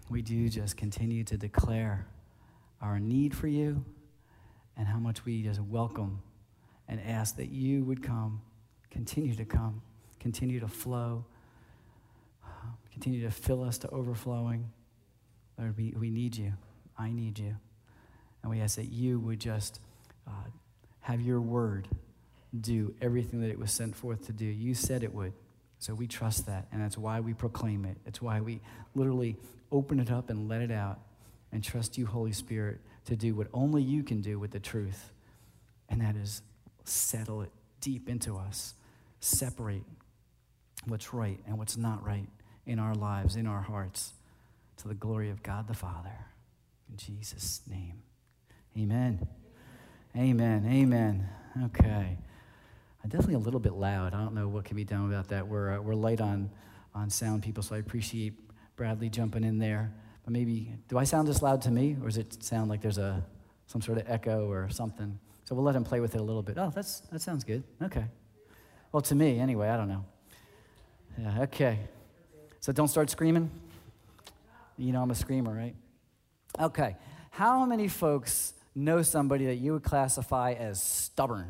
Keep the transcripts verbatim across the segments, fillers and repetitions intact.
we do just continue to declare our need for you and how much we just welcome and ask that you would come, continue to come, continue to flow, continue to fill us to overflowing. Lord, we, we need you. I need you. And we ask that you would just uh, have your word do everything that it was sent forth to do. You said it would. So we trust that, and that's why we proclaim it. It's why we literally open it up and let it out and trust you, Holy Spirit, to do what only you can do with the truth, and that is settle it deep into us, separate what's right and what's not right in our lives, in our hearts, to the glory of God the Father. In Jesus' name, amen. Amen, amen. Okay. I'm definitely a little bit loud. I don't know what can be done about that. We're uh, we're light on, on sound, people, so I appreciate Bradley jumping in there. But maybe, do I sound just loud to me, or does it sound like there's a some sort of echo or something? So we'll let him play with it a little bit. Oh, that's that sounds good. Okay. Well, to me, anyway, I don't know. Yeah, okay. So don't start screaming. You know I'm a screamer, right? Okay. How many folks know somebody that you would classify as stubborn?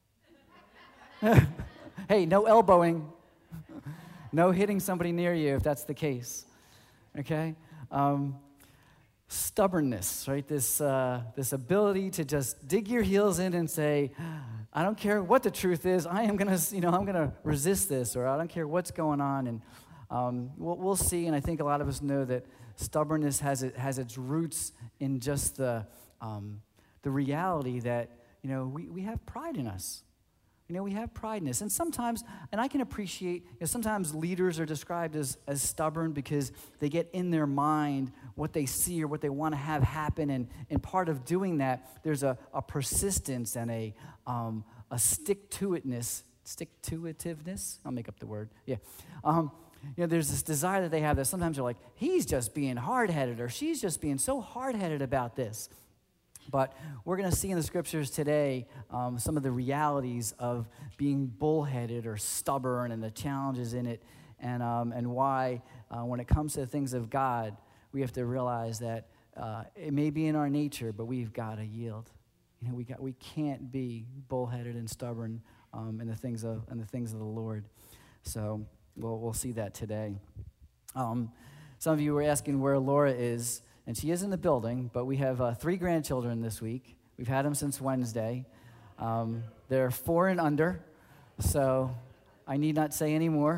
Hey, no elbowing. No hitting somebody near you if that's the case. Okay? Um, stubbornness, right? This uh, this ability to just dig your heels in and say, I don't care what the truth is. I am gonna, you know, I'm gonna resist this, or I don't care what's going on. And um, we'll, we'll see. And I think a lot of us know that stubbornness has it has its roots in just the um, the reality that, you know, we, we have pride in us. You know, we have pride in us. And sometimes, and I can appreciate, you know, sometimes leaders are described as, as stubborn because they get in their mind what they see or what they want to have happen. And, and part of doing that, there's a, a persistence and a, um, a stick-to-itness. Stick-to-itiveness? I'll make up the word. Yeah. Um, you know, there's this desire that they have that sometimes they're like, he's just being hard-headed, or she's just being so hard-headed about this. But we're going to see in the scriptures today um, some of the realities of being bullheaded or stubborn and the challenges in it, and um, and why uh, when it comes to the things of God, we have to realize that uh, it may be in our nature, but we've got to yield. You know, we got we can't be bullheaded and stubborn um, in the things of in the things of the Lord. So we'll we'll see that today. Um, some of you were asking where Laura is. And she is in the building, but we have uh, three grandchildren this week. We've had them since Wednesday. Um, they're four and under, so I need not say any more.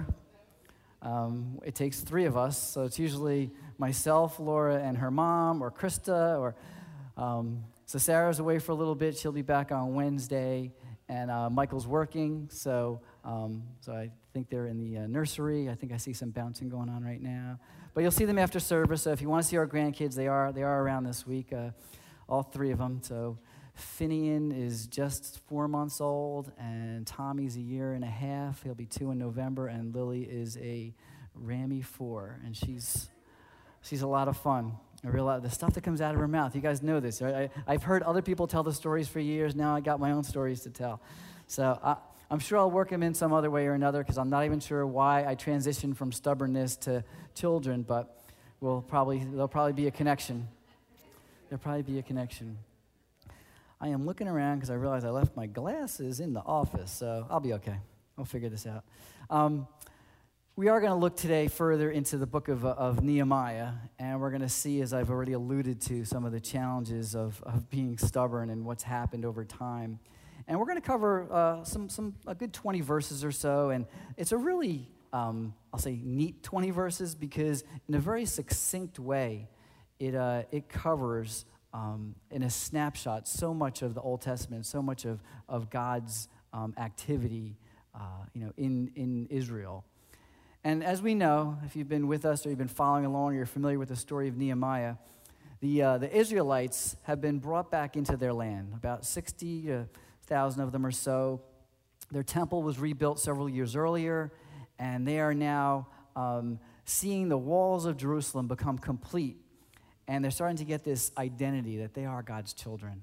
Um, it takes three of us, so it's usually myself, Laura, and her mom, or Krista, or um, so Sarah's away for a little bit. She'll be back on Wednesday, and uh, Michael's working, so um, so I think they're in the uh, nursery. I think I see some bouncing going on right now. But you'll see them after service, so if you want to see our grandkids, they are they are around this week, uh, all three of them. So Finian is just four months old, and Tommy's a year and a half. He'll be two in November, and Lily is a Rammy four, and she's she's a lot of fun. I realize the stuff that comes out of her mouth. You guys know this, right? I, I've heard other people tell the stories for years. Now I got my own stories to tell. So I, I'm sure I'll work them in some other way or another, because I'm not even sure why I transitioned from stubbornness to children, but we'll probably there'll probably be a connection. There'll probably be a connection. I am looking around because I realize I left my glasses in the office, so I'll be okay. I'll figure this out. Um, we are going to look today further into the book of, of Nehemiah, and we're going to see, as I've already alluded to, some of the challenges of, of being stubborn and what's happened over time. And we're going to cover uh, some, some a good twenty verses or so, and it's a really, um, I'll say, neat twenty verses, because in a very succinct way, it uh, it covers um, in a snapshot so much of the Old Testament, so much of of God's um, activity, uh, you know, in in Israel. And as we know, if you've been with us or you've been following along, or you're familiar with the story of Nehemiah, the uh, the Israelites have been brought back into their land, about sixty to thousand of them or so. Their temple was rebuilt several years earlier, and they are now um, seeing the walls of Jerusalem become complete, and they're starting to get this identity that they are God's children,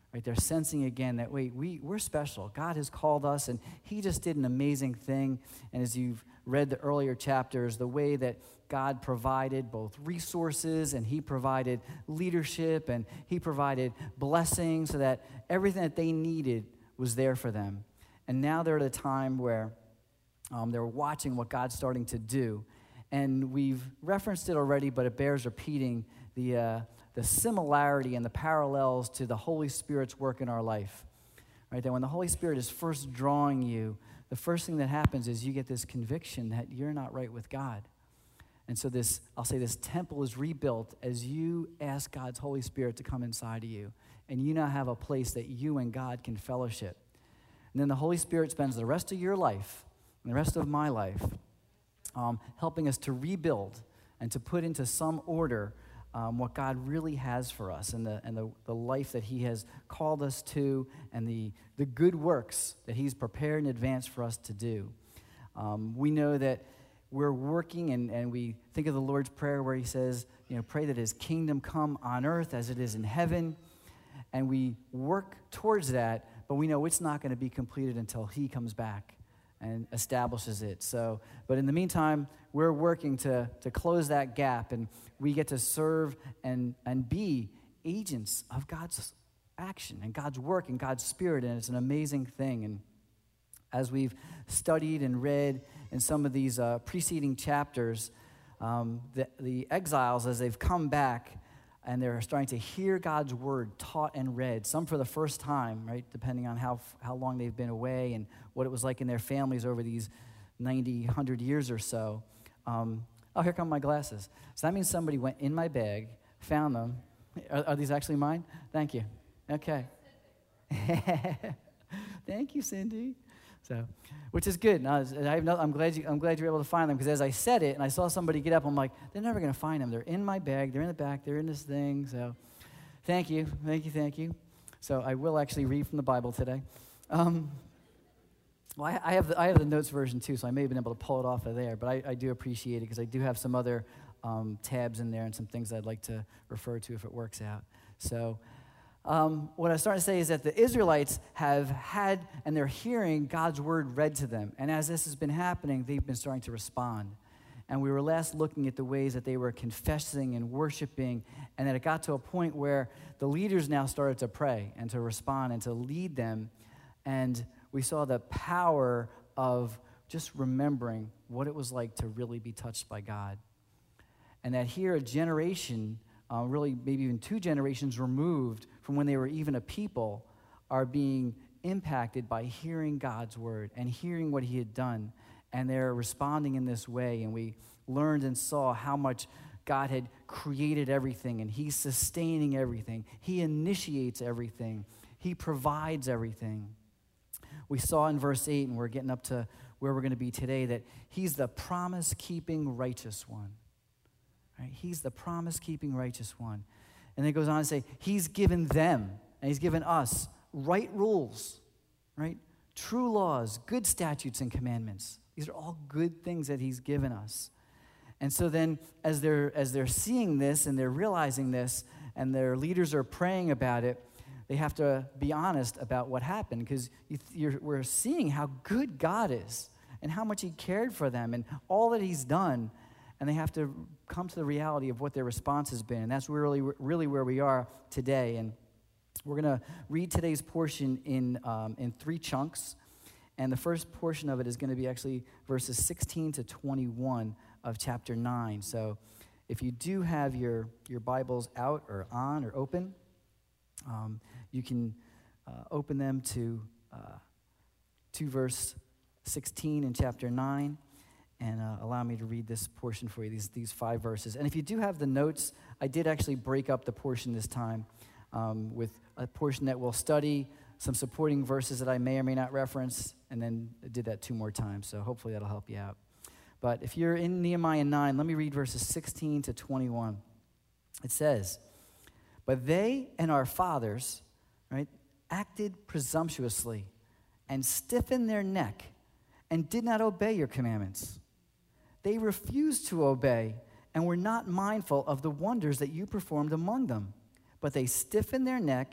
Right? They're sensing again that, wait, we, we're special. God has called us, and he just did an amazing thing. And as you've read the earlier chapters, the way that God provided both resources, and he provided leadership, and he provided blessing so that everything that they needed was there for them. And now they're at a time where um, they're watching what God's starting to do. And we've referenced it already, but it bears repeating the uh, the similarity and the parallels to the Holy Spirit's work in our life. Right? That when the Holy Spirit is first drawing you, the first thing that happens is you get this conviction that you're not right with God. And so this, I'll say this temple is rebuilt as you ask God's Holy Spirit to come inside of you. And you now have a place that you and God can fellowship. And then the Holy Spirit spends the rest of your life, and the rest of my life, um, helping us to rebuild and to put into some order Um, what God really has for us, and the and the, the life that he has called us to, and the, the good works that he's prepared in advance for us to do. Um, we know that we're working, and, and we think of the Lord's Prayer where he says, you know, pray that his kingdom come on earth as it is in heaven. And we work towards that, but we know it's not going to be completed until he comes back and establishes it. So, but in the meantime, we're working to, to close that gap, and we get to serve and, and be agents of God's action and God's work and God's Spirit, and it's an amazing thing. And as we've studied and read in some of these uh, preceding chapters, um, the, the exiles, as they've come back, and they're starting to hear God's word taught and read, some for the first time, right, depending on how how long they've been away and what it was like in their families over these ninety, one hundred years or so. Um, oh, here come my glasses. So that means somebody went in my bag, found them. Are, are these actually mine? Thank you. Okay. Thank you, Cindy. So, which is good. Now, I have no, I'm glad you. I'm glad you're able to find them, because as I said it and I saw somebody get up, I'm like, they're never going to find them. They're in my bag. They're in the back. They're in this thing. So, thank you, thank you, thank you. So I will actually read from the Bible today. Um, well, I, I have the I have the notes version too, so I may have been able to pull it off of there. But I, I do appreciate it, because I do have some other um, tabs in there and some things I'd like to refer to if it works out. So. Um, what I was starting to say is that the Israelites have had, and they're hearing God's word read to them. And as this has been happening, they've been starting to respond. And we were last looking at the ways that they were confessing and worshiping, and that it got to a point where the leaders now started to pray and to respond and to lead them. And we saw the power of just remembering what it was like to really be touched by God. And that here a generation, uh, really maybe even two generations removed from when they were even a people, are being impacted by hearing God's word and hearing what he had done. And they're responding in this way. And we learned and saw how much God had created everything, and he's sustaining everything. He initiates everything. He provides everything. We saw in verse eight, and we're getting up to where we're going to be today, that he's the promise-keeping righteous one. Right? He's the promise-keeping righteous one. And then it goes on to say, he's given them, and he's given us, right rules, right? True laws, good statutes and commandments. These are all good things that he's given us. And so then as they're as they're seeing this and they're realizing this, and their leaders are praying about it, they have to be honest about what happened, because you, you're, we're seeing how good God is and how much he cared for them and all that he's done. And they have to come to the reality of what their response has been. And that's really, really where we are today. And we're going to read today's portion in um, in three chunks. And the first portion of it is going to be actually verses sixteen to twenty-one of chapter nine. So if you do have your, your Bibles out or on or open, um, you can uh, open them to, uh, to verse sixteen in chapter nine. And uh, allow me to read this portion for you, these these five verses. And if you do have the notes, I did actually break up the portion this time um, with a portion that we'll study, some supporting verses that I may or may not reference, and then I did that two more times. So hopefully that'll help you out. But if you're in Nehemiah nine, let me read verses sixteen to twenty-one. It says, "But they and our fathers, right, acted presumptuously and stiffened their neck and did not obey your commandments. They refused to obey and were not mindful of the wonders that you performed among them. But they stiffened their neck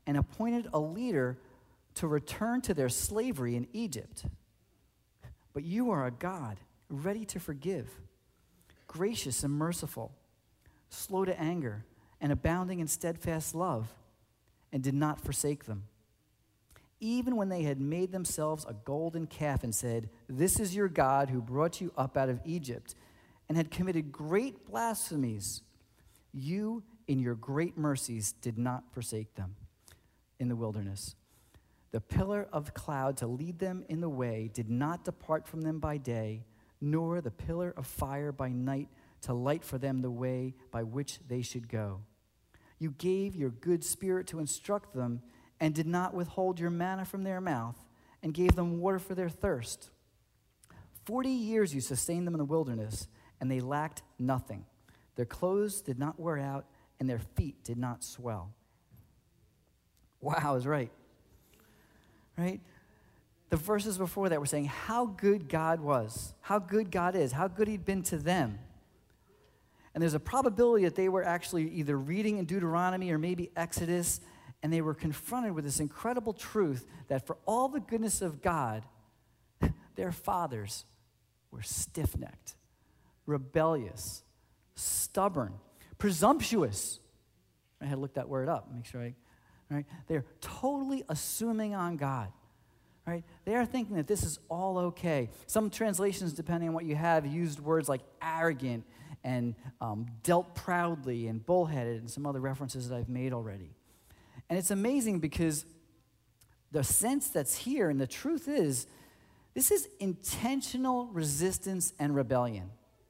and appointed a leader to return to their slavery in Egypt. But you are a God ready to forgive, gracious and merciful, slow to anger, and abounding in steadfast love, and did not forsake them. Even when they had made themselves a golden calf and said, "This is your God who brought you up out of Egypt," and had committed great blasphemies, you, in your great mercies, did not forsake them in the wilderness. The pillar of cloud to lead them in the way did not depart from them by day, nor the pillar of fire by night to light for them the way by which they should go. You gave your good spirit to instruct them, and did not withhold your manna from their mouth, and gave them water for their thirst. Forty years you sustained them in the wilderness, and they lacked nothing. Their clothes did not wear out, and their feet did not swell. Wow, I was right. Right? The verses before that were saying how good God was, how good God is, how good he'd been to them. And there's a probability that they were actually either reading in Deuteronomy or maybe Exodus, and they were confronted with this incredible truth that for all the goodness of God, their fathers were stiff-necked, rebellious, stubborn, presumptuous. I had to look that word up, make sure I, right? They're totally assuming on God, right? They are thinking that this is all okay. Some translations, depending on what you have, used words like arrogant and um, dealt proudly and bullheaded and some other references that I've made already. And it's amazing because the sense that's here, and the truth is, this is intentional resistance and rebellion.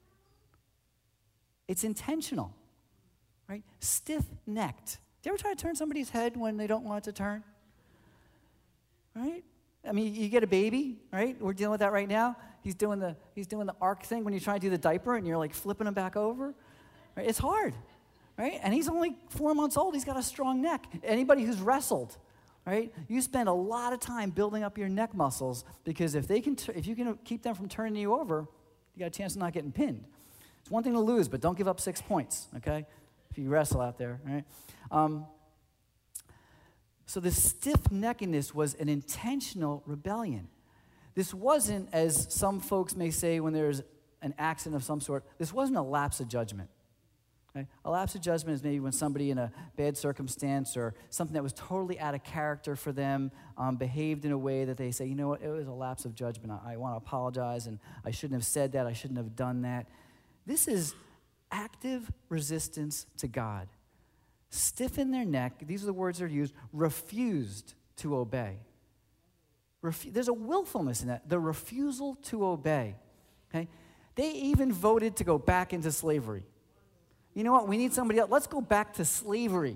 It's intentional, right? Stiff-necked. Do you ever try to turn somebody's head when they don't want it to turn? Right? I mean, you get a baby, right? We're dealing with that right now. He's doing the he's doing the arc thing when you try to do the diaper and you're like flipping him back over. Right? It's hard. Right? And he's only four months old. He's got a strong neck. Anybody who's wrestled, right? You spend a lot of time building up your neck muscles because if they can, t- if you can keep them from turning you over, you got a chance of not getting pinned. It's one thing to lose, but don't give up six points, okay? If you wrestle out there, right? Um, so the stiff-neckedness was an intentional rebellion. This wasn't, as some folks may say when there's an accident of some sort, this wasn't a lapse of judgment. Okay? A lapse of judgment is maybe when somebody in a bad circumstance or something that was totally out of character for them um, behaved in a way that they say, you know what, it was a lapse of judgment. I, I want to apologize, and I shouldn't have said that. I shouldn't have done that. This is active resistance to God. Stiffen their neck, these are the words that are used, refused to obey. Refu- There's a willfulness in that, the refusal to obey. Okay? They even voted to go back into slavery. You know what? We need somebody else. Let's go back to slavery.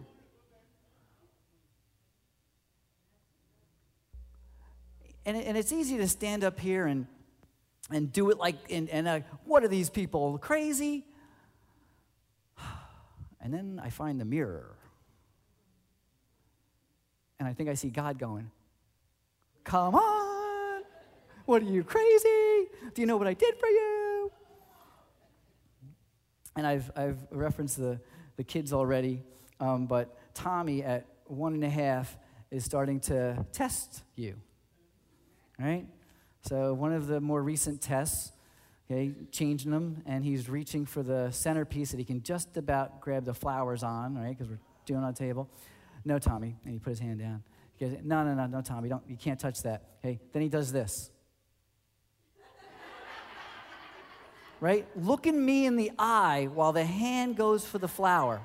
And, and it's easy to stand up here and, and do it like, and, and uh, what are these people, crazy? And then I find the mirror. And I think I see God going, come on. What are you, crazy? Do you know what I did for you? And I've I've referenced the, the kids already, um, but Tommy at one and a half is starting to test you, right? So one of the more recent tests, okay, changing them, and he's reaching for the centerpiece that he can just about grab the flowers on, right, because we're doing it on the table. No, Tommy, and he put his hand down. He goes, no, no, no, no, Tommy, don't, you can't touch that. Okay, then he does this. Right? Looking me in the eye while the hand goes for the flower.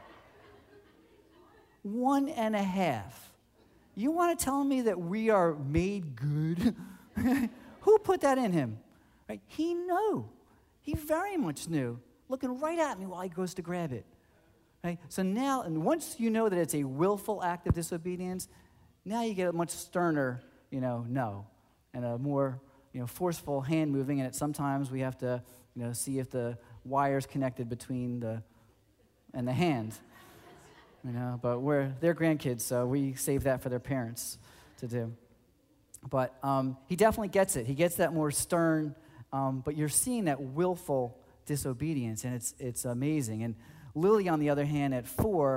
One and a half. You want to tell me that we are made good? Who put that in him? Right? He knew. He very much knew. Looking right at me while he goes to grab it. Right? So now, and once you know that it's a willful act of disobedience, now you get a much sterner, you know, no, and a more, you know, forceful hand moving. And it, sometimes we have to, you know, see if the wire's connected between the and the hand, you know. But we're they're grandkids, so we save that for their parents to do. But um, he definitely gets it. He gets that more stern. Um, but you're seeing that willful disobedience, and it's it's amazing. And Lily, on the other hand, at four,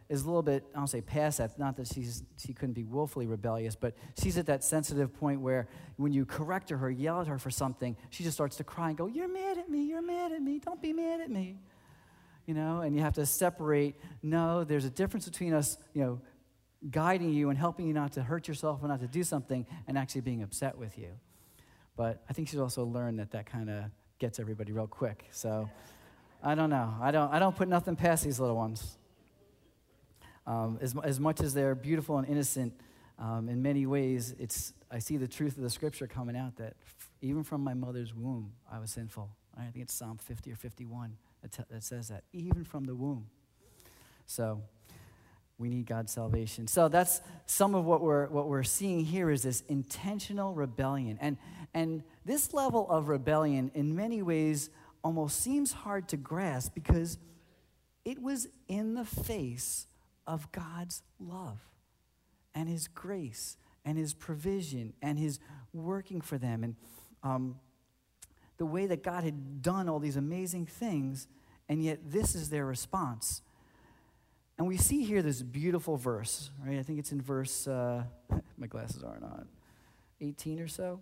is a little bit, I don't say past that, not that she's she couldn't be willfully rebellious, but she's at that sensitive point where when you correct her or yell at her for something, she just starts to cry and go, you're mad at me, you're mad at me, don't be mad at me. You know, and you have to separate, no, there's a difference between us, you know, guiding you and helping you not to hurt yourself or not to do something and actually being upset with you. But I think she's also learned that that kind of gets everybody real quick. So I don't know. I don't I don't put nothing past these little ones. Um, as, as much as they're beautiful and innocent, um, in many ways, it's I see the truth of the scripture coming out that f- even from my mother's womb, I was sinful. I think it's Psalm fifty or fifty-one that, t- that says that, even from the womb. So we need God's salvation. So that's some of what we're what we're seeing here is this intentional rebellion. And, and this level of rebellion, in many ways, almost seems hard to grasp because it was in the face of God's love and his grace and his provision and his working for them. And um, the way that God had done all these amazing things, and yet this is their response. And we see here this beautiful verse, right? I think it's in verse, uh, my glasses aren't on, eighteen or so,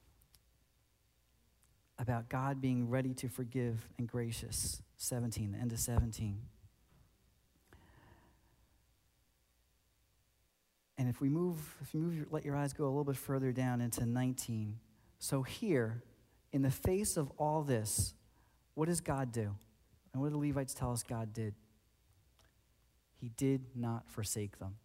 about God being ready to forgive and gracious. seventeen, the end of seventeen. And if we move, if you move, let your eyes go a little bit further down into nineteen. So here, in the face of all this, what does God do? And what do the Levites tell us God did? He did not forsake them.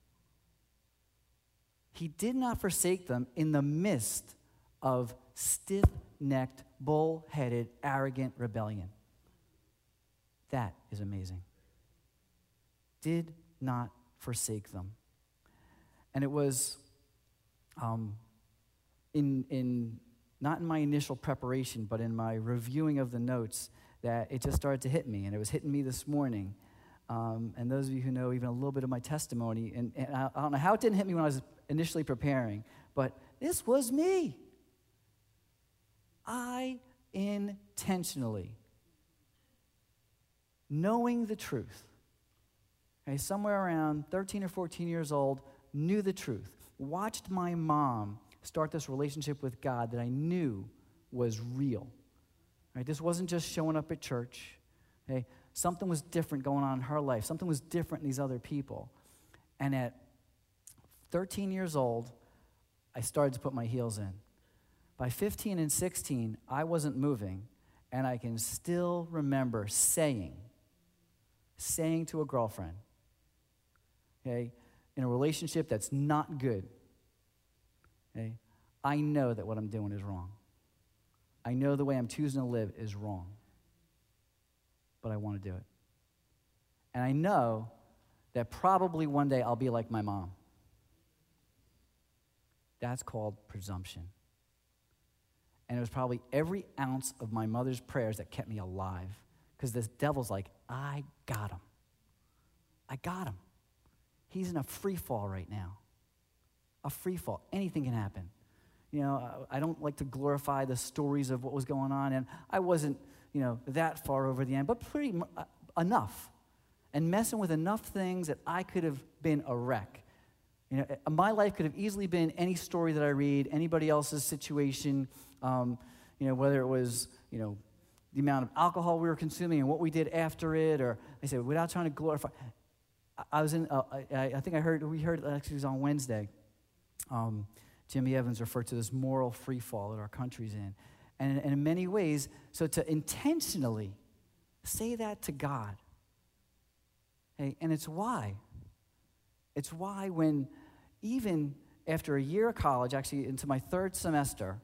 He did not forsake them in the midst of stiff-necked, bull-headed, arrogant rebellion. That is amazing. Did not forsake them. And it was um, in, in not in my initial preparation, but in my reviewing of the notes, that it just started to hit me, and it was hitting me this morning. Um, and those of you who know even a little bit of my testimony, and, and I, I don't know how it didn't hit me when I was initially preparing, but this was me. I intentionally, knowing the truth, okay, somewhere around thirteen or fourteen years old, knew the truth, watched my mom start this relationship with God that I knew was real. Right? This wasn't just showing up at church. Okay? Something was different going on in her life. Something was different in these other people. And at thirteen years old, I started to put my heels in. By fifteen and sixteen, I wasn't moving, and I can still remember saying, saying to a girlfriend, okay, in a relationship that's not good, okay, I know that what I'm doing is wrong. I know the way I'm choosing to live is wrong, but I want to do it. And I know that probably one day I'll be like my mom. That's called presumption. And it was probably every ounce of my mother's prayers that kept me alive, because this devil's like, I got him. I got him. He's in a free fall right now. A free fall. Anything can happen. You know, I don't like to glorify the stories of what was going on, and I wasn't, you know, that far over the end, but pretty m- uh, enough. And messing with enough things that I could have been a wreck. You know, my life could have easily been any story that I read, anybody else's situation, um, you know, whether it was, you know, the amount of alcohol we were consuming and what we did after it, or I said, without trying to glorify. I was in, uh, I, I think I heard, we heard, actually it was on Wednesday, um, Jimmy Evans referred to this moral free fall that our country's in. And, and in many ways, so to intentionally say that to God, hey, and it's why. It's why when even after a year of college, actually into my third semester,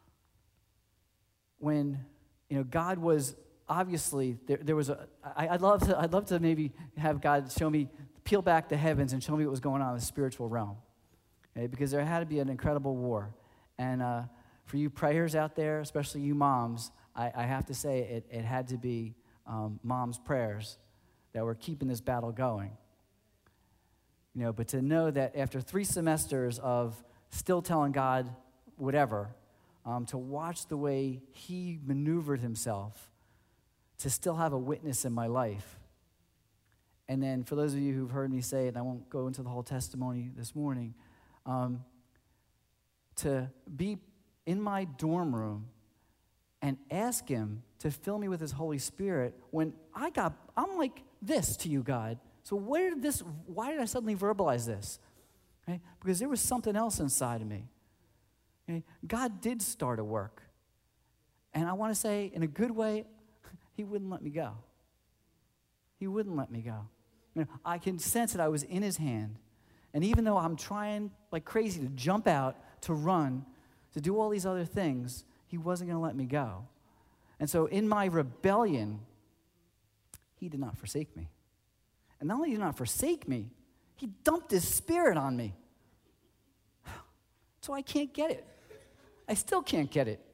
when, you know, God was obviously, there, there was a, I, I'd love to, I'd love to maybe have God show me, peel back the heavens and show me what was going on in the spiritual realm. Okay? Because there had to be an incredible war. And uh, for you prayers out there, especially you moms, I, I have to say it, it had to be um, mom's prayers that were keeping this battle going. You know, but to know that after three semesters of still telling God whatever, um, to watch the way he maneuvered himself to still have a witness in my life, And then for those of you who've heard me say it, and I won't go into the whole testimony this morning, um, to be in my dorm room and ask him to fill me with his Holy Spirit when I got, I'm like this to you, God. So where did this, why did I suddenly verbalize this? Okay? Because there was something else inside of me. Okay? God did start a work. And I want to say, in a good way, he wouldn't let me go. He wouldn't let me go. You know, I can sense that I was in his hand. And even though I'm trying like crazy to jump out, to run, to do all these other things, he wasn't going to let me go. And so in my rebellion, he did not forsake me. And not only did he not forsake me, he dumped his spirit on me. So I can't get it. I still can't get it.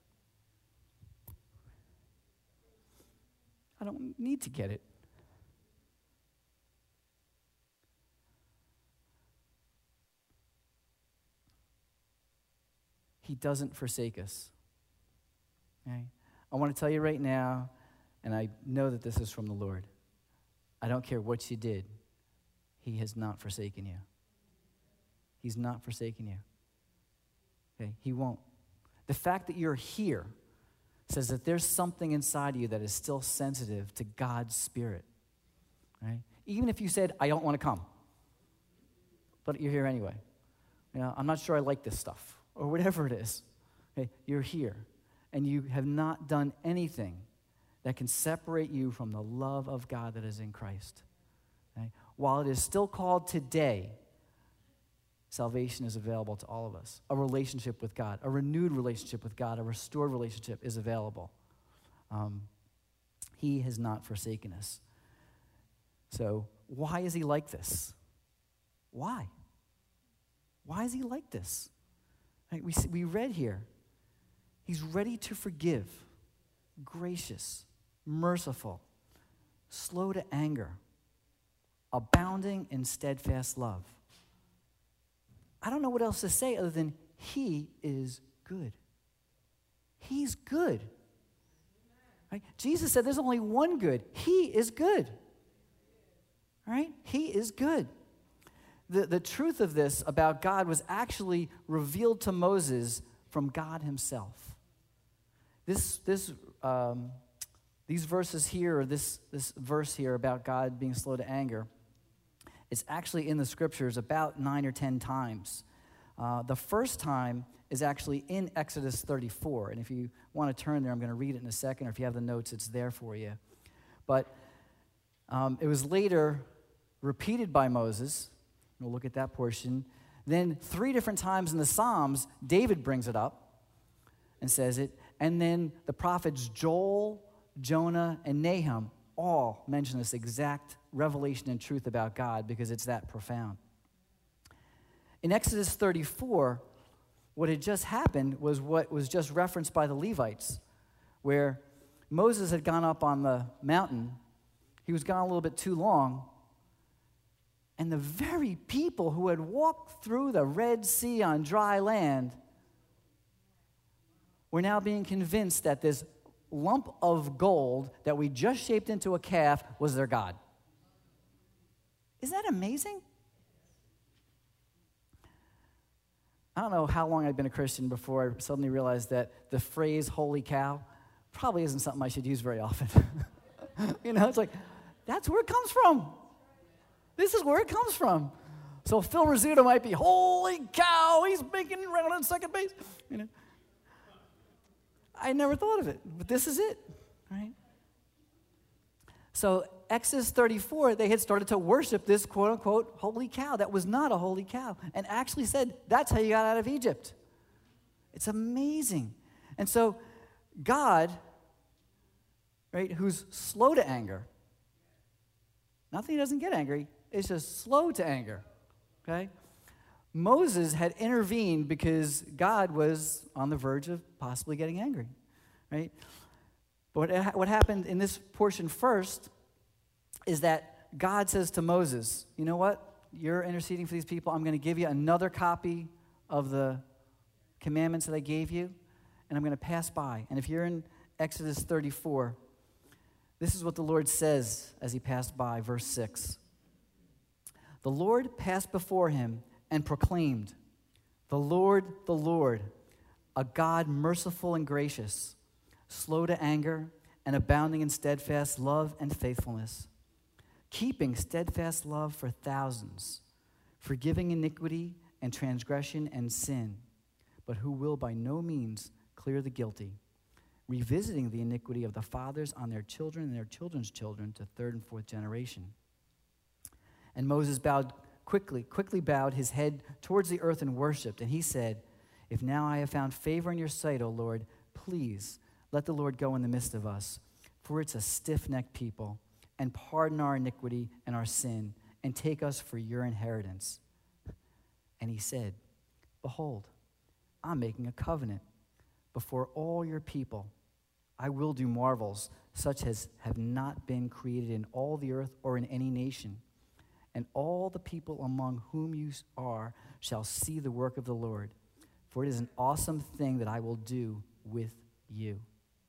I don't need to get it. He doesn't forsake us. Okay? I want to tell you right now, and I know that this is from the Lord. I don't care what you did. He has not forsaken you. He's not forsaken you. Okay? He won't. The fact that you're here says that there's something inside of you that is still sensitive to God's Spirit. Right? Even if you said, I don't want to come, but you're here anyway. You know, I'm not sure I like this stuff, or whatever it is. Okay? You're here, and you have not done anything that can separate you from the love of God that is in Christ. Okay? While it is still called today, salvation is available to all of us. A relationship with God, a renewed relationship with God, a restored relationship is available. Um, he has not forsaken us. So why is he like this? Why? Why is he like this? Right? We, we read here, he's ready to forgive, gracious, merciful, slow to anger, abounding in steadfast love. I don't know what else to say other than he is good. He's good. Right? Jesus said there's only one good. He is good. Right? He is good. The, the truth of this about God was actually revealed to Moses from God himself. This, this, um, these verses here, or this, this verse here about God being slow to anger, it's actually in the scriptures about nine or ten times. Uh, the first time is actually in Exodus thirty-four. And if you want to turn there, I'm going to read it in a second, or if you have the notes, it's there for you. But um, it was later repeated by Moses. We'll look at that portion. Then three different times in the Psalms, David brings it up and says it. And then the prophets Joel, Jonah, and Nahum all mention this exact revelation and truth about God because it's that profound. In Exodus thirty-four, what had just happened was what was just referenced by the Levites, where Moses had gone up on the mountain. He was gone a little bit too long. And the very people who had walked through the Red Sea on dry land were now being convinced that this lump of gold that we just shaped into a calf was their God. Isn't that amazing? I don't know how long I'd been a Christian before I suddenly realized that the phrase holy cow probably isn't something I should use very often. You know, it's like, that's where it comes from. This is where it comes from. So Phil Rizzuto might be, holy cow, he's making it around on second base. You know, I never thought of it, but this is it, right? So Exodus thirty-four, they had started to worship this quote-unquote holy cow that was not a holy cow, and actually said, that's how you got out of Egypt. It's amazing. And so God, right, who's slow to anger, not that he doesn't get angry, it's just slow to anger, okay? Moses had intervened because God was on the verge of possibly getting angry, right? But what, what happened in this portion first is that God says to Moses, you know what? You're interceding for these people. I'm going to give you another copy of the commandments that I gave you, and I'm going to pass by. And if you're in Exodus thirty-four, This is what the Lord says as he passed by, verse six. The Lord passed before him and proclaimed, "The Lord, the Lord, a God merciful and gracious, slow to anger and abounding in steadfast love and faithfulness, keeping steadfast love for thousands, forgiving iniquity and transgression and sin, but who will by no means clear the guilty, revisiting the iniquity of the fathers on their children and their children's children to third and fourth generation." And Moses bowed quickly, quickly bowed his head towards the earth and worshipped. And he said, "If now I have found favor in your sight, O Lord, please let the Lord go in the midst of us, for it's a stiff-necked people, and pardon our iniquity and our sin, and take us for your inheritance." And he said, "Behold, I'm making a covenant before all your people. I will do marvels such as have not been created in all the earth or in any nation. And all the people among whom you are shall see the work of the Lord, for it is an awesome thing that I will do with you."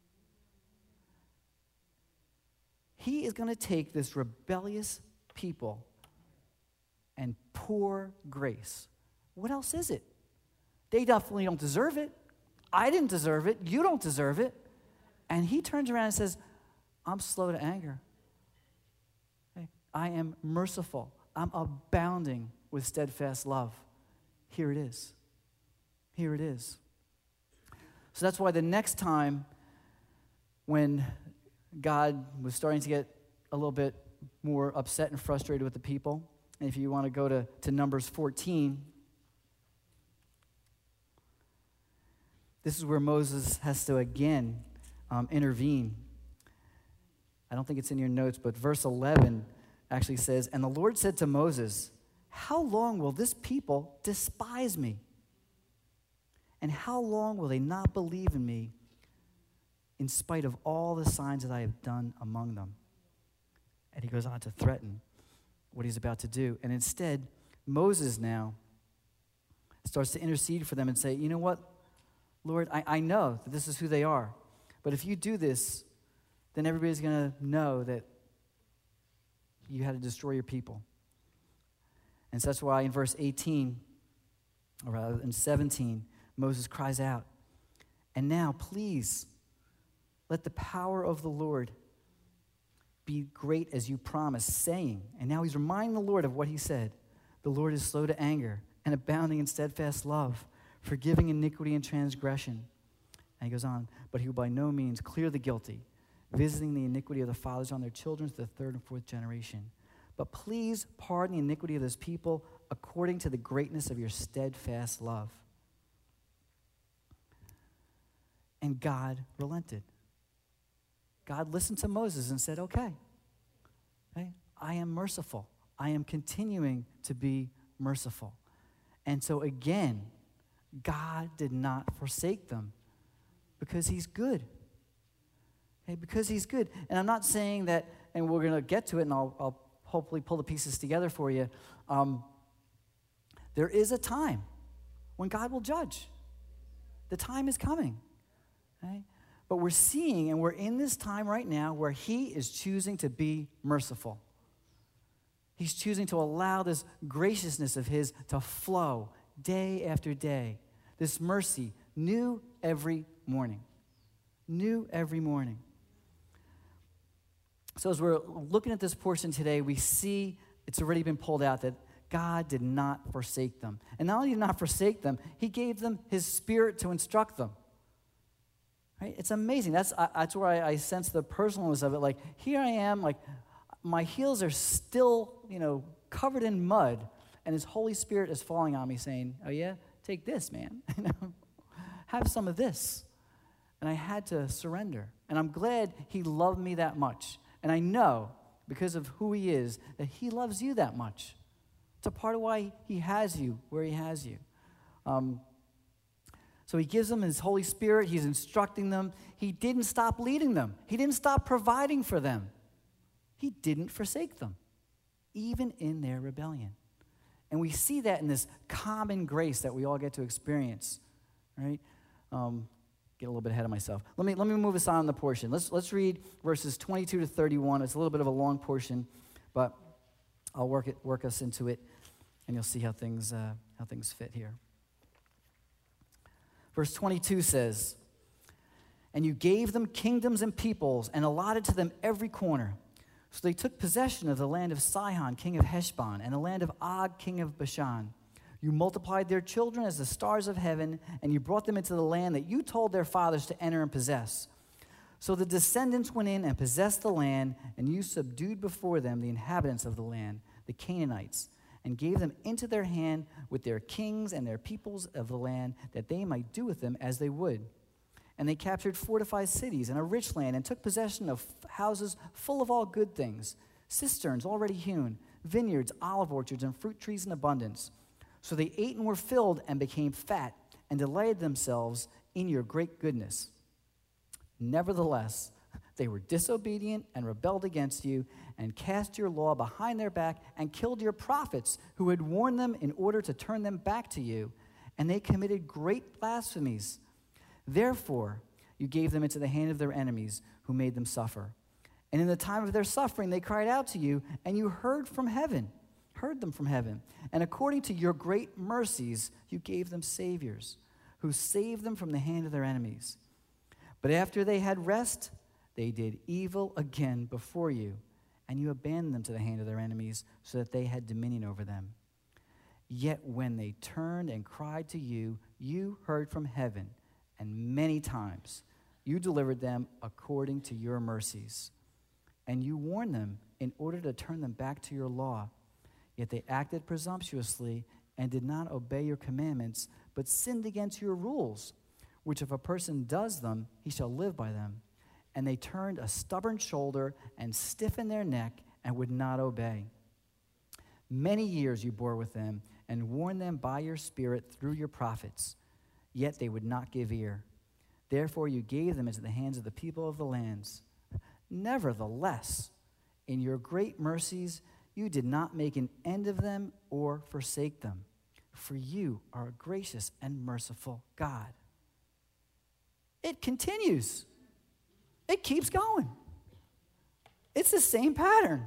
He is going to take this rebellious people and pour grace. What else is it? They definitely don't deserve it. I didn't deserve it. You don't deserve it. And he turns around and says, "I'm slow to anger. Okay? I am merciful. I'm abounding with steadfast love." Here it is. Here it is. So that's why the next time when God was starting to get a little bit more upset and frustrated with the people, and if you want to go to, to Numbers fourteen, this is where Moses has to again um, intervene. I don't think it's in your notes, but verse eleven actually says, "And the Lord said to Moses, how long will this people despise me? And how long will they not believe in me in spite of all the signs that I have done among them?" And he goes on to threaten what he's about to do. And instead, Moses now starts to intercede for them and say, "You know what, Lord, I, I know that this is who they are. But if you do this, then everybody's going to know that you had to destroy your people." And so that's why in verse eighteen, or rather in seventeen, Moses cries out, "And now, please, let the power of the Lord be great as you promised, saying," and now he's reminding the Lord of what he said, "The Lord is slow to anger and abounding in steadfast love, forgiving iniquity and transgression." And he goes on, "But he will by no means clear the guilty, visiting the iniquity of the fathers on their children to the third and fourth generation. But please pardon the iniquity of this people according to the greatness of your steadfast love." And God relented. God listened to Moses and said, okay, okay, I am merciful. I am continuing to be merciful. And so again, God did not forsake them because he's good. Okay, because he's good. And I'm not saying that, and we're going to get to it, and I'll, I'll hopefully pull the pieces together for you. Um, there is a time when God will judge. The time is coming. Okay? But we're seeing, and we're in this time right now where he is choosing to be merciful. He's choosing to allow this graciousness of his to flow day after day. This mercy, new every morning. New every morning. So as we're looking at this portion today, we see it's already been pulled out that God did not forsake them. And not only did not forsake them, he gave them his Spirit to instruct them. Right? It's amazing. That's I, that's where I, I sense the personalness of it. Like, here I am, like, my heels are still, you know, covered in mud, and his Holy Spirit is falling on me saying, "Oh yeah, take this, man. You know, have some of this." And I had to surrender. And I'm glad he loved me that much. And I know, because of who he is, that he loves you that much. It's a part of why he has you where he has you. Um, so he gives them his Holy Spirit. He's instructing them. He didn't stop leading them. He didn't stop providing for them. He didn't forsake them, even in their rebellion. And we see that in this common grace that we all get to experience, right? Um, get a little bit ahead of myself. Let me let me move us on the portion. Let's let's read verses twenty-two to thirty-one. It's a little bit of a long portion, but I'll work it work us into it, and you'll see how things uh, how things fit here. Verse twenty-two says, "And you gave them kingdoms and peoples, and allotted to them every corner. So they took possession of the land of Sihon, king of Heshbon, and the land of Og, king of Bashan. You multiplied their children as the stars of heaven, and you brought them into the land that you told their fathers to enter and possess. So the descendants went in and possessed the land, and you subdued before them the inhabitants of the land, the Canaanites, and gave them into their hand with their kings and their peoples of the land, that they might do with them as they would. And they captured fortified cities and a rich land, and took possession of houses full of all good things, cisterns already hewn, vineyards, olive orchards, and fruit trees in abundance. So they ate and were filled and became fat, and delighted themselves in your great goodness. Nevertheless, they were disobedient and rebelled against you, and cast your law behind their back, and killed your prophets who had warned them in order to turn them back to you. And they committed great blasphemies. Therefore, you gave them into the hand of their enemies, who made them suffer. And in the time of their suffering, they cried out to you, and you heard from heaven, heard them from heaven. And according to your great mercies, you gave them saviors, who saved them from the hand of their enemies. But after they had rest, they did evil again before you, and you abandoned them to the hand of their enemies, so that they had dominion over them. Yet when they turned and cried to you, you heard from heaven, and many times you delivered them according to your mercies. And you warned them in order to turn them back to your law. Yet they acted presumptuously and did not obey your commandments, but sinned against your rules, which if a person does them, he shall live by them. And they turned a stubborn shoulder and stiffened their neck and would not obey. Many years you bore with them and warned them by your Spirit through your prophets. Yet they would not give ear. Therefore you gave them into the hands of the people of the lands. Nevertheless, in your great mercies, you did not make an end of them or forsake them. For you are a gracious and merciful God." It continues. It keeps going. It's the same pattern.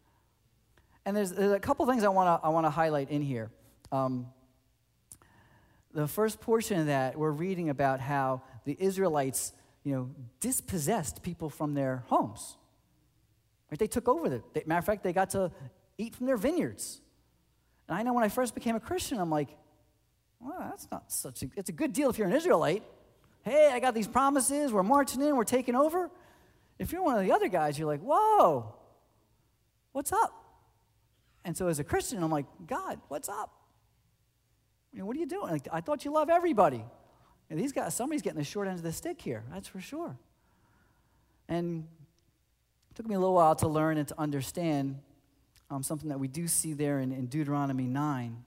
And there's, there's a couple things I want to I want to highlight in here. Um, The first portion of that, we're reading about how the Israelites, you know, dispossessed people from their homes. Right? They took over it. Matter of fact, they got to eat from their vineyards. And I know when I first became a Christian, I'm like, well, that's not such a, it's a good deal if you're an Israelite. Hey, I got these promises, we're marching in, we're taking over. If you're one of the other guys, you're like, whoa, what's up? And so as a Christian, I'm like, God, what's up? You know, what are you doing? Like, I thought you love everybody. And these guys, somebody's getting the short end of the stick here, that's for sure. And it took me a little while to learn and to understand um, something that we do see there in, in Deuteronomy nine.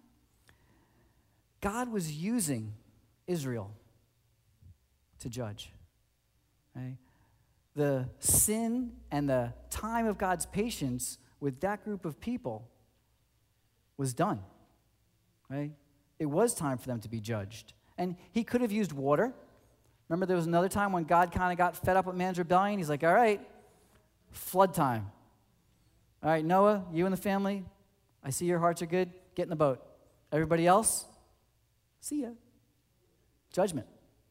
God was using Israel to judge. Right? The sin and the time of God's patience with that group of people was done. Right? It was time for them to be judged. And he could have used water. Remember there was another time when God kind of got fed up with man's rebellion? He's like, all right, flood time. All right, Noah, you and the family, I see your hearts are good. Get in the boat. Everybody else, see ya. Judgment.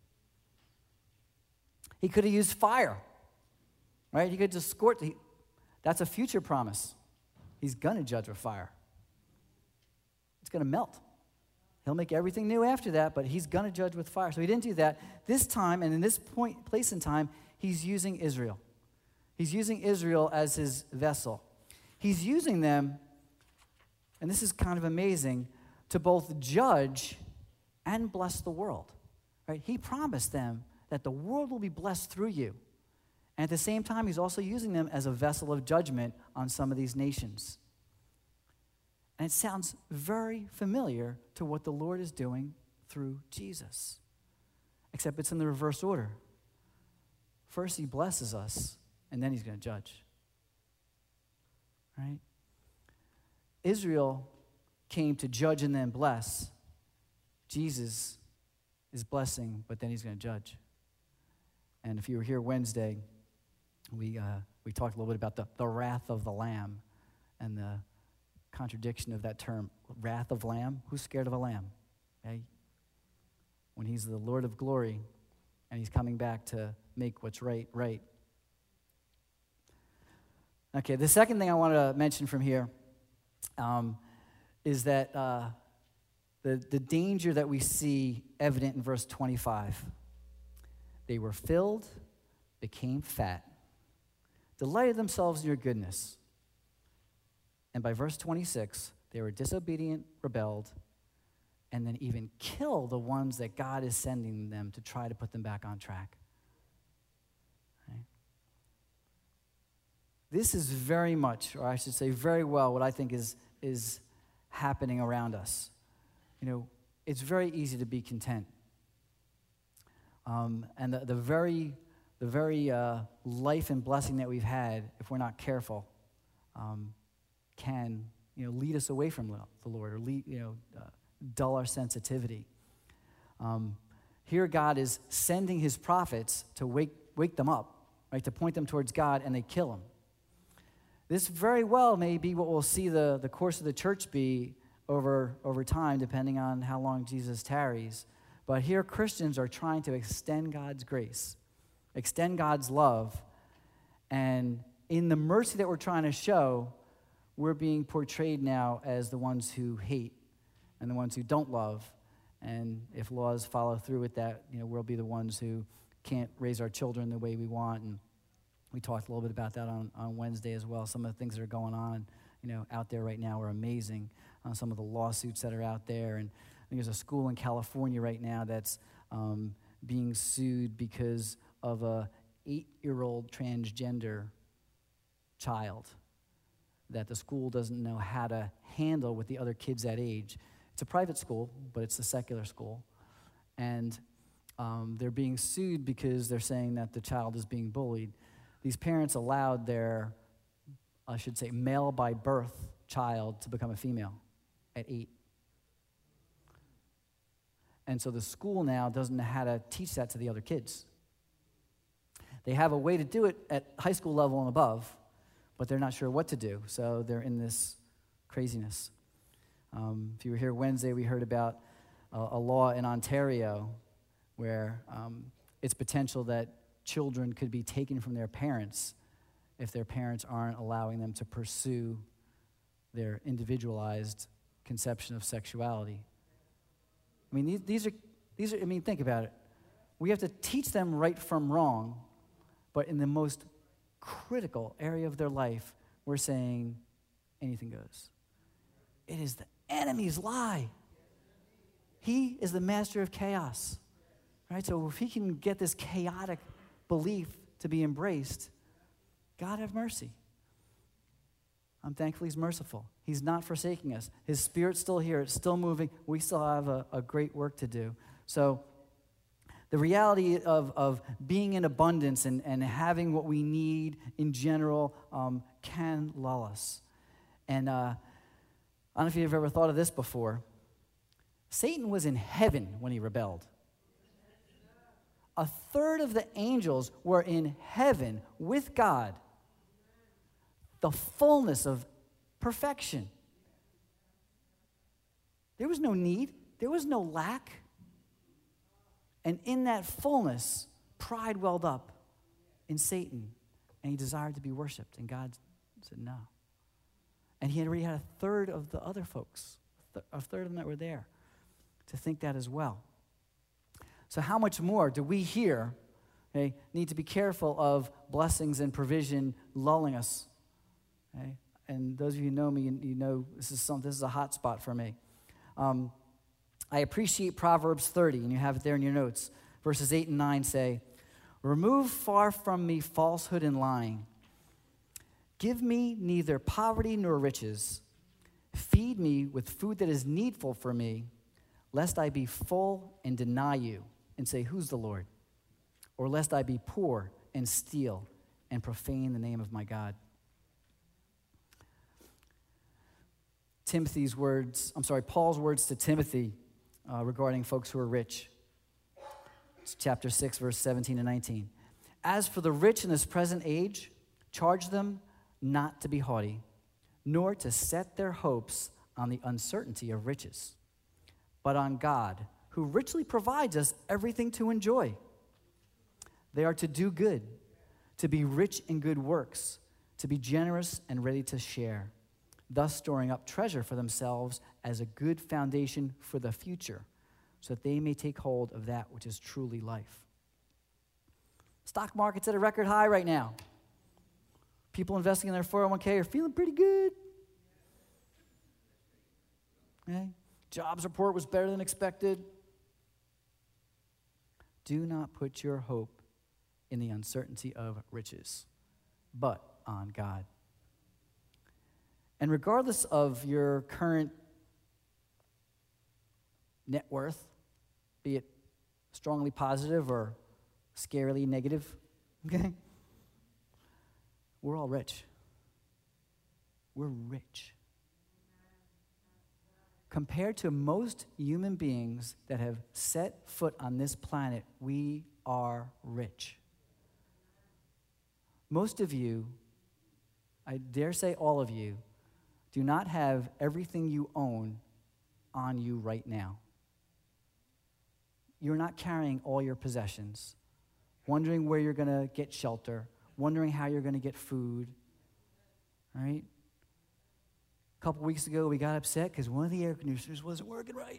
He could have used fire. Right? He could just squirt. He, that's a future promise. He's going to judge with fire. It's going to melt. He'll make everything new after that, but he's going to judge with fire. So he didn't do that. This time, and in this point, place in time, he's using Israel. He's using Israel as his vessel. He's using them, and this is kind of amazing, to both judge and bless the world. Right? He promised them that the world will be blessed through you. And at the same time, he's also using them as a vessel of judgment on some of these nations. And it sounds very familiar to what the Lord is doing through Jesus. Except it's in the reverse order. First, he blesses us, and then he's going to judge. Right? Israel came to judge and then bless. Jesus is blessing, but then he's going to judge. And if you were here Wednesday, we uh, we talked a little bit about the, the wrath of the Lamb and the contradiction of that term, wrath of lamb. Who's scared of a lamb? Okay? When he's the Lord of glory and he's coming back to make what's right, right. Okay, the second thing I want to mention from here um, is that uh, the, the danger that we see evident in verse twenty-five. They were filled, became fat, delighted themselves in your goodness. And by verse twenty-six, they were disobedient, rebelled, and then even kill the ones that God is sending them to try to put them back on track. Right? This is very much, or I should say very well, what I think is, is happening around us. You know, it's very easy to be content. Um, and the, the very, the very uh, life and blessing that we've had, if we're not careful, um, can, you know, lead us away from the Lord, or lead, you know, uh, dull our sensitivity. Um, here, God is sending His prophets to wake wake them up, right, to point them towards God, and they kill them. This very well may be what we'll see the, the course of the church be over over time, depending on how long Jesus tarries. But here, Christians are trying to extend God's grace, extend God's love, and in the mercy that we're trying to show, we're being portrayed now as the ones who hate and the ones who don't love. And if laws follow through with that, you know, we'll be the ones who can't raise our children the way we want. And we talked a little bit about that on, on Wednesday as well. Some of the things that are going on, you know, out there right now are amazing. Uh, some of the lawsuits that are out there. And I think there's a school in California right now that's um, being sued because of a eight-year-old transgender child that the school doesn't know how to handle with the other kids that age. It's a private school, but it's a secular school. And um, they're being sued because they're saying that the child is being bullied. These parents allowed their, I should say, male by birth child to become a female at eight. And so the school now doesn't know how to teach that to the other kids. They have a way to do it at high school level and above, but they're not sure what to do, so they're in this craziness. Um, if you were here Wednesday, we heard about a, a law in Ontario where um, it's potential that children could be taken from their parents if their parents aren't allowing them to pursue their individualized conception of sexuality. I mean, these, these are, these are, I mean, think about it. We have to teach them right from wrong, but in the most critical area of their life, we're saying anything goes. It is the enemy's lie. He is the master of chaos, right? So if he can get this chaotic belief to be embraced, God have mercy. I'm thankful He's merciful. He's not forsaking us. His Spirit's still here. It's still moving. We still have a, a great work to do. So the reality of, of being in abundance and, and having what we need in general um, can lull us. And uh, I don't know if you've ever thought of this before. Satan was in heaven when he rebelled. A third of the angels were in heaven with God. The fullness of perfection. There was no need. There was no lack. And in that fullness, pride welled up in Satan, and he desired to be worshipped, and God said no. And he had already had a third of the other folks, a third of them that were there, to think that as well. So how much more do we here okay, need to be careful of blessings and provision lulling us? Okay? And those of you who know me, you, you know this is some, this is a hot spot for me. Um, I appreciate Proverbs thirty, and you have it there in your notes. Verses eight and nine say, "Remove far from me falsehood and lying. Give me neither poverty nor riches. Feed me with food that is needful for me, lest I be full and deny you and say, 'Who's the Lord?' Or lest I be poor and steal and profane the name of my God." Timothy's words, I'm sorry, Paul's words to Timothy uh, regarding folks who are rich. It's chapter six, verse seventeen and nineteen. As for the rich in this present age, charge them not to be haughty, nor to set their hopes on the uncertainty of riches, but on God, who richly provides us everything to enjoy. They are to do good, to be rich in good works, to be generous and ready to share, thus storing up treasure for themselves as a good foundation for the future, so that they may take hold of that which is truly life. Stock market's at a record high right now. People investing in their four oh one k are feeling pretty good. Okay? Jobs report was better than expected. Do not put your hope in the uncertainty of riches, but on God. And regardless of your current net worth, be it strongly positive or scarily negative, okay? We're all rich. We're rich. Compared to most human beings that have set foot on this planet, we are rich. Most of you, I dare say all of you, do not have everything you own on you right now. You're not carrying all your possessions, wondering where you're going to get shelter, wondering how you're going to get food, right? A couple weeks ago, we got upset because one of the air conditioners wasn't working right.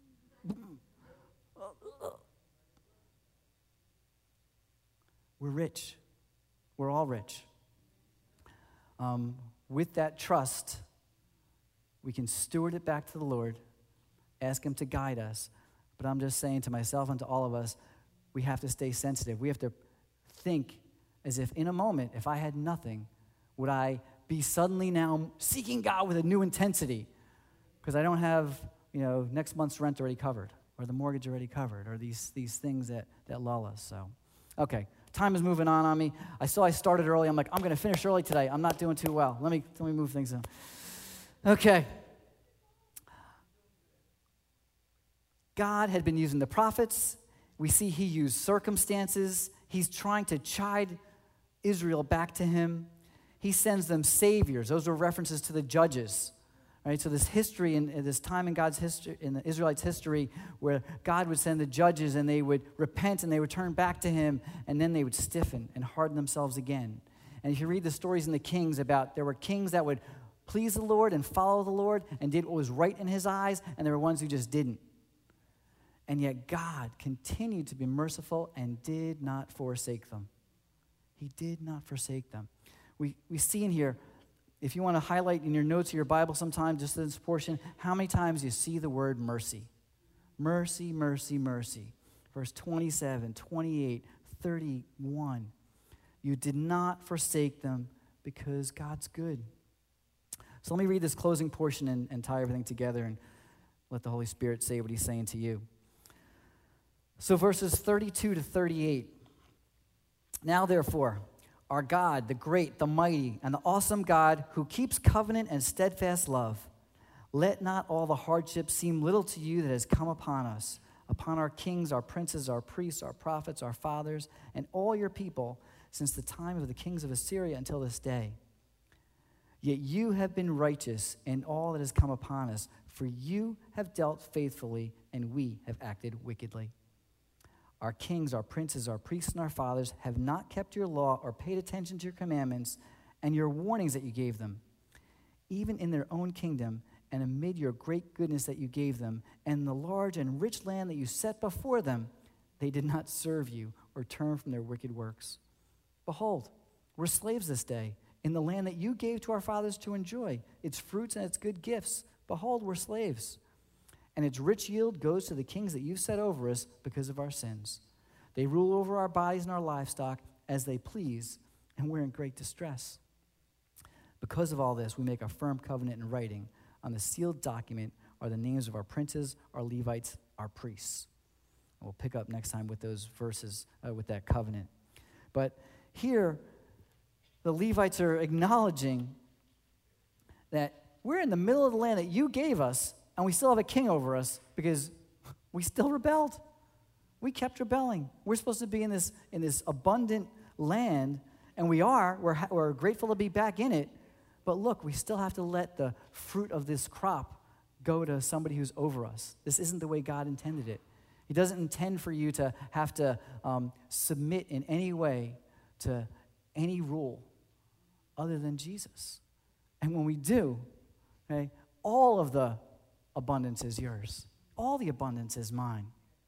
We're rich. We're all rich. Um, with that trust, we can steward it back to the Lord, ask Him to guide us. But I'm just saying to myself and to all of us, we have to stay sensitive. We have to think as if in a moment, if I had nothing, would I be suddenly now seeking God with a new intensity? Because I don't have, you know, next month's rent already covered, or the mortgage already covered, or these these things that, that lull us. So, okay, time is moving on on me. I saw I started early. I'm like, I'm going to finish early today. I'm not doing too well. Let me let me move things on. Okay. God had been using the prophets. We see He used circumstances. He's trying to chide Israel back to Him. He sends them saviors. Those are references to the judges, right? So this history and this time in God's history, in the Israelites' history, where God would send the judges and they would repent and they would turn back to Him, and then they would stiffen and harden themselves again. And if you read the stories in the Kings about, there were kings that would please the Lord and follow the Lord and did what was right in His eyes, and there were ones who just didn't. And yet God continued to be merciful and did not forsake them. He did not forsake them. We we see in here, if you want to highlight in your notes of your Bible sometime, just this portion, how many times you see the word mercy. Mercy, mercy, mercy. Verse twenty-seven, twenty-eight, thirty-one. You did not forsake them because God's good. So let me read this closing portion and, and tie everything together and let the Holy Spirit say what He's saying to you. So verses thirty-two to thirty-eight. Now therefore, our God, the great, the mighty, and the awesome God who keeps covenant and steadfast love, let not all the hardships seem little to you that has come upon us, upon our kings, our princes, our priests, our prophets, our fathers, and all your people since the time of the kings of Assyria until this day. Yet you have been righteous in all that has come upon us, for you have dealt faithfully, and we have acted wickedly. Our kings, our princes, our priests, and our fathers have not kept your law or paid attention to your commandments and your warnings that you gave them. Even in their own kingdom and amid your great goodness that you gave them and the large and rich land that you set before them, they did not serve you or turn from their wicked works. Behold, we're slaves this day in the land that you gave to our fathers to enjoy, its fruits and its good gifts. Behold, we're slaves. And its rich yield goes to the kings that you've set over us because of our sins. They rule over our bodies and our livestock as they please, and we're in great distress. Because of all this, we make a firm covenant in writing. On the sealed document are the names of our princes, our Levites, our priests. And we'll pick up next time with those verses, uh, with that covenant. But here, the Levites are acknowledging that we're in the middle of the land that you gave us, and we still have a king over us because we still rebelled. We kept rebelling. We're supposed to be in this, in this abundant land, and we are, we're, ha- we're grateful to be back in it, but look, we still have to let the fruit of this crop go to somebody who's over us. This isn't the way God intended it. He doesn't intend for you to have to um, submit in any way to any rule other than Jesus. And when we do, okay, all of the abundance is yours. All the abundance is mine.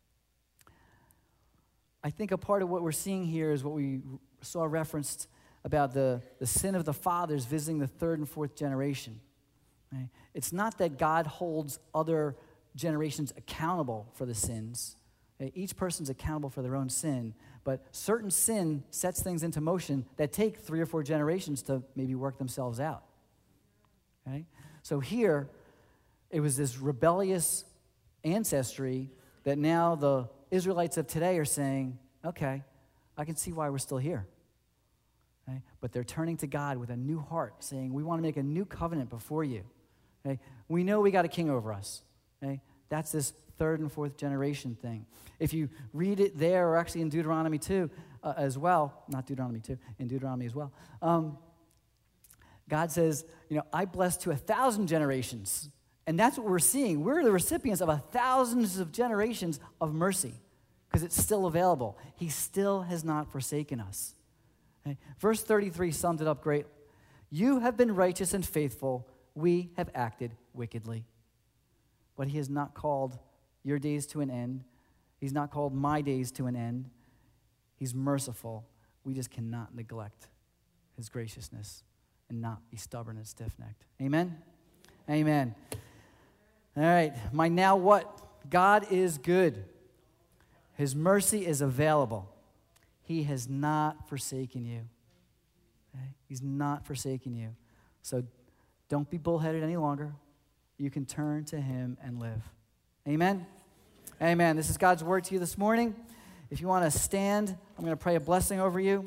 I think a part of what we're seeing here is what we saw referenced about the, the sin of the fathers visiting the third and fourth generation. Okay? It's not that God holds other generations accountable for the sins. Okay? Each person's accountable for their own sin, but certain sin sets things into motion that take three or four generations to maybe work themselves out. Okay? So here, it was this rebellious ancestry that now the Israelites of today are saying, okay, I can see why we're still here. Okay? But they're turning to God with a new heart, saying, we want to make a new covenant before you. Okay? We know we got a king over us. Okay? That's this third and fourth generation thing. If you read it there, or actually in Deuteronomy two uh, as well, not Deuteronomy two, in Deuteronomy as well, um, God says, you know, I bless to a thousand generations. And that's what we're seeing. We're the recipients of a thousands of generations of mercy because it's still available. He still has not forsaken us. Okay? Verse thirty-three sums it up great. You have been righteous and faithful. We have acted wickedly. But he has not called your days to an end. He's not called my days to an end. He's merciful. We just cannot neglect his graciousness and not be stubborn and stiff-necked. Amen? Amen. All right, my now what? God is good. His mercy is available. He has not forsaken you. Okay? He's not forsaken you. So don't be bullheaded any longer. You can turn to him and live. Amen? Amen. This is God's word to you this morning. If you want to stand, I'm going to pray a blessing over you.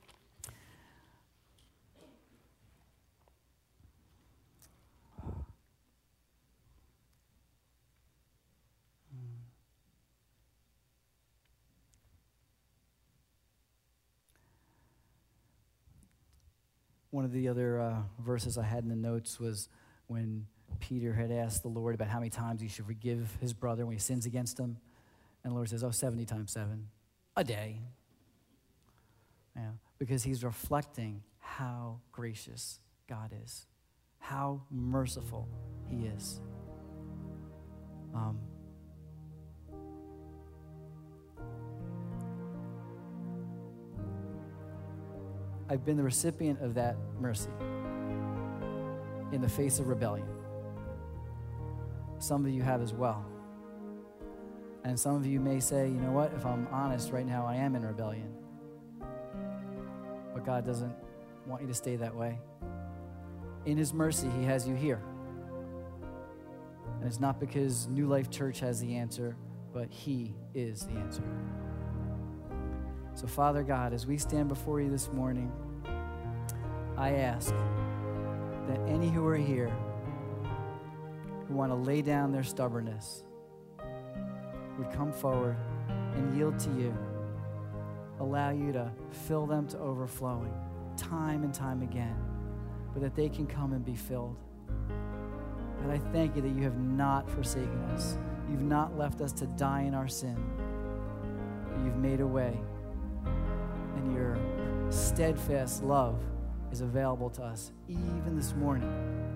One of the other uh, verses I had in the notes was when Peter had asked the Lord about how many times he should forgive his brother when he sins against him. And the Lord says, oh, seventy times seven, a day. Yeah, because he's reflecting how gracious God is, how merciful he is. Um, I've been the recipient of that mercy in the face of rebellion. Some of you have as well. And some of you may say, you know what, if I'm honest right now, I am in rebellion. But God doesn't want you to stay that way. In his mercy, he has you here. And it's not because New Life Church has the answer, but he is the answer. So, Father God, as we stand before you this morning, I ask that any who are here who want to lay down their stubbornness would come forward and yield to you. Allow you to fill them to overflowing time and time again, but that they can come and be filled. And I thank you that you have not forsaken us. You've not left us to die in our sin, but you've made a way. And your steadfast love is available to us even this morning.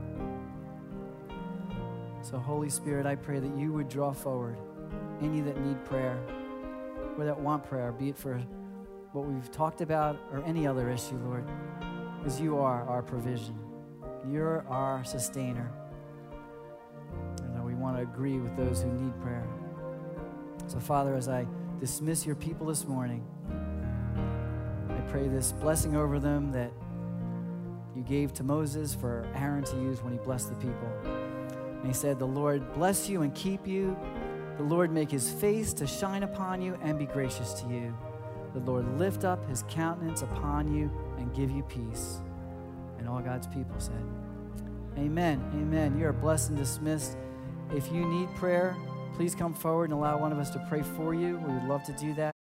So, Holy Spirit, I pray that you would draw forward any that need prayer or that want prayer, be it for what we've talked about or any other issue, Lord, because you are our provision. You're our sustainer. And we want to agree with those who need prayer. So, Father, as I dismiss your people this morning, I pray this blessing over them that you gave to Moses for Aaron to use when he blessed the people. And he said, the Lord bless you and keep you. The Lord make his face to shine upon you and be gracious to you. The Lord lift up his countenance upon you and give you peace. And all God's people said, amen, amen. You are blessed and dismissed. If you need prayer, please come forward and allow one of us to pray for you. We would love to do that.